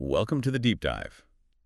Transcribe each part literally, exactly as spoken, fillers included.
Welcome to the deep dive.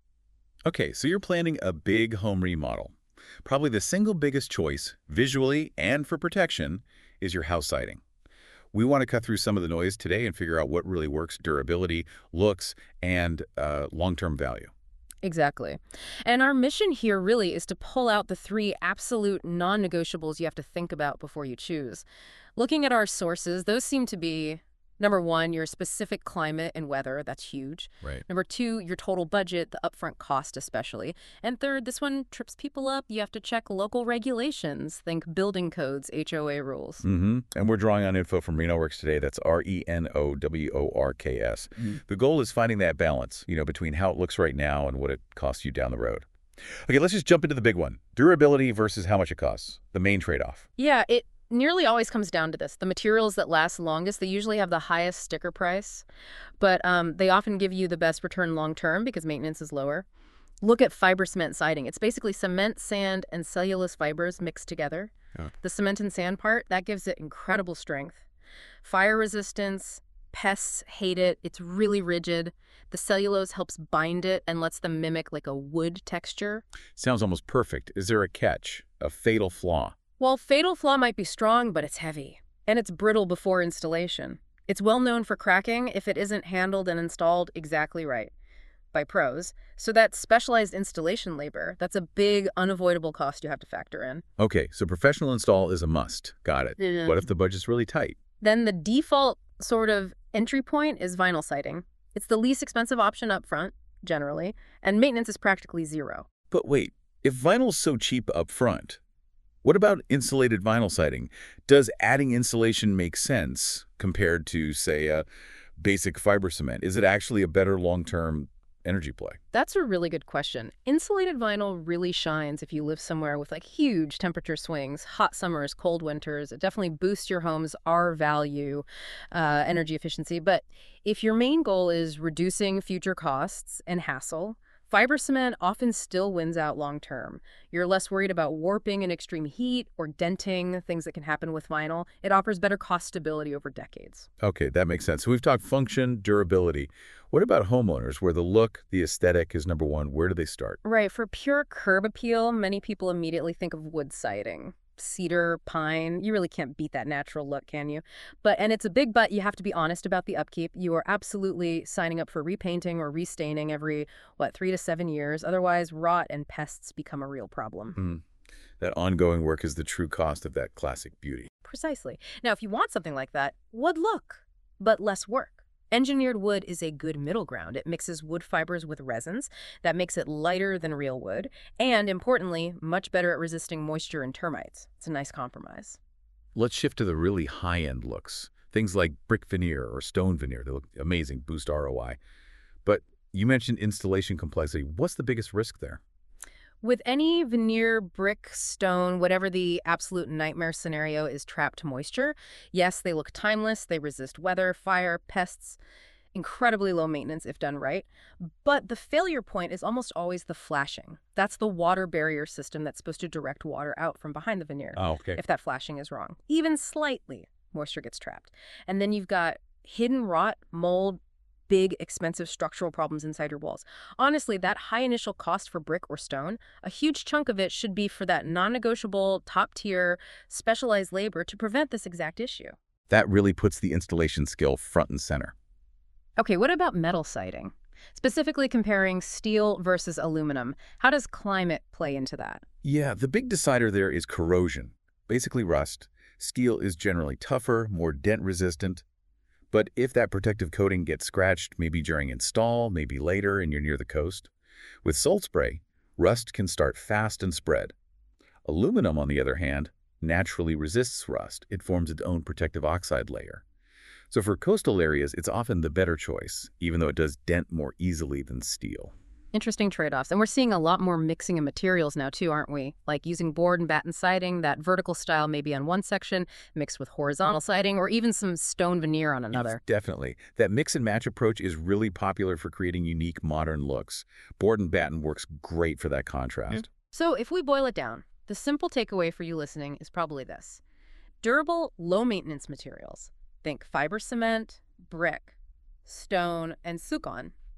Okay, so you're planning a big home remodel. Probably the single biggest choice, visually and for protection, is your house siding. We want to cut through some of the noise today and figure out what really works: durability, looks, and uh, long-term value. Exactly. And our mission here really is to pull out the three absolute non-negotiables you have to think about before you choose. Looking at our sources, those seem to be, number one, your specific climate and weather. That's huge. Right. Number two, your total budget, the upfront cost especially. And third, this one trips people up. You have to check local regulations. Think building codes, H O A rules. Mm-hmm. And we're drawing on info from RenoWorks today. That's R E N O W O R K S. Mhm. The goal is finding that balance, you know, between how it looks right now and what it costs you down the road. Okay, let's just jump into the big one. Durability versus how much it costs. The main trade-off. Yeah, it nearly always comes down to this. The materials that last longest, they usually have the highest sticker price, but um, they often give you the best return long term because maintenance is lower. Look at fiber cement siding. It's basically cement, sand, and cellulose fibers mixed together. Yeah. The cement and sand part, that gives it incredible strength. Fire resistance, pests hate it. It's really rigid. The cellulose helps bind it and lets them mimic like a wood texture. Sounds almost perfect. Is there a catch? A fatal flaw? Well, fatal flaw might be strong, but it's heavy. And it's brittle before installation. It's well known for cracking if it isn't handled and installed exactly right by pros. So that's specialized installation labor. That's a big, unavoidable cost you have to factor in. Okay, so professional install is a must. Got it. Yeah. What if the budget's really tight? Then the default sort of entry point is vinyl siding. It's the least expensive option up front, generally, and maintenance is practically zero. But wait, if vinyl's so cheap up front, what about insulated vinyl siding? Does adding insulation make sense compared to, say, a basic fiber cement? Is it actually a better long-term energy play? That's a really good question. Insulated vinyl really shines if you live somewhere with like huge temperature swings, hot summers, cold winters. It definitely boosts your home's R value, uh, energy efficiency. But if your main goal is reducing future costs and hassle, fiber cement often still wins out long term. You're less worried about warping in extreme heat or denting, things that can happen with vinyl. It offers better cost stability over decades. Okay, that makes sense. So we've talked function, durability. What about homeowners where the look, the aesthetic is number one? Where do they start? Right. For pure curb appeal, many people immediately think of wood siding. Cedar, pine, you really can't beat that natural look, can you? But, and it's a big but, you have to be honest about the upkeep. You are absolutely signing up for repainting or restaining every, what, three to seven years. Otherwise, rot and pests become a real problem. Mm. That ongoing work is the true cost of that classic beauty. Precisely. Now, if you want something like that, wood look, but less work. Engineered wood is a good middle ground. It mixes wood fibers with resins. That makes it lighter than real wood, and importantly, much better at resisting moisture and termites. It's a nice compromise. Let's shift to the really high-end looks. Things like brick veneer or stone veneer. They look amazing, boost R O I. But you mentioned installation complexity. What's the biggest risk there? With any veneer, brick, stone, whatever the absolute nightmare scenario is trapped moisture, yes, they look timeless, they resist weather, fire, pests, incredibly low maintenance if done right. But the failure point is almost always the flashing. That's the water barrier system that's supposed to direct water out from behind the veneer. Oh, okay. If that flashing is wrong, even slightly, moisture gets trapped. And then you've got hidden rot, mold, big, expensive structural problems inside your walls. Honestly, that high initial cost for brick or stone, a huge chunk of it should be for that non-negotiable, top-tier, specialized labor to prevent this exact issue. That really puts the installation skill front and center. Okay, what about metal siding? Specifically comparing steel versus aluminum. How does climate play into that? Yeah, the big decider there is corrosion, basically rust. Steel is generally tougher, more dent-resistant. But if that protective coating gets scratched, maybe during install, maybe later and you're near the coast, with salt spray, rust can start fast and spread. Aluminum, on the other hand, naturally resists rust. It forms its own protective oxide layer. So for coastal areas, it's often the better choice, even though it does dent more easily than steel. Interesting trade-offs. And we're seeing a lot more mixing of materials now too, aren't we? Like using board and batten siding, that vertical style maybe on one section, mixed with horizontal siding, or even some stone veneer on another. Definitely. That mix and match approach is really popular for creating unique modern looks. Board and batten works great for that contrast. So if we boil it down, the simple takeaway for you listening is probably this. Durable, low-maintenance materials. Think fiber cement, brick, stone, and sukan.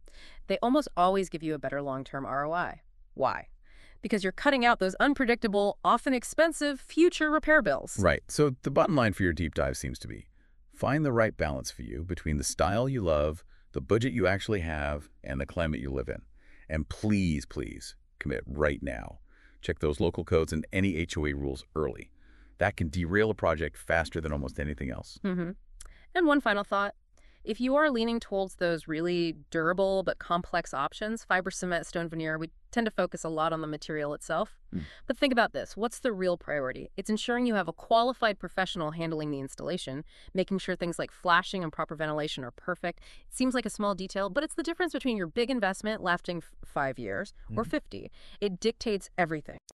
They almost always give you a better long-term R O I. Why? Because you're cutting out those unpredictable, often expensive future repair bills. Right. So the bottom line for your deep dive seems to be, find the right balance for you between the style you love, the budget you actually have, and the climate you live in. And please, please, commit right now. Check those local codes and any H O A rules early. That can derail a project faster than almost anything else. Mm-hmm. And one final thought. If you are leaning towards those really durable but complex options, fiber cement, stone veneer, we tend to focus a lot on the material itself. Hmm. But think about this. What's the real priority? It's ensuring you have a qualified professional handling the installation, making sure things like flashing and proper ventilation are perfect. It seems like a small detail, but it's the difference between your big investment lasting f- five years or Mhm. fifty. It dictates everything.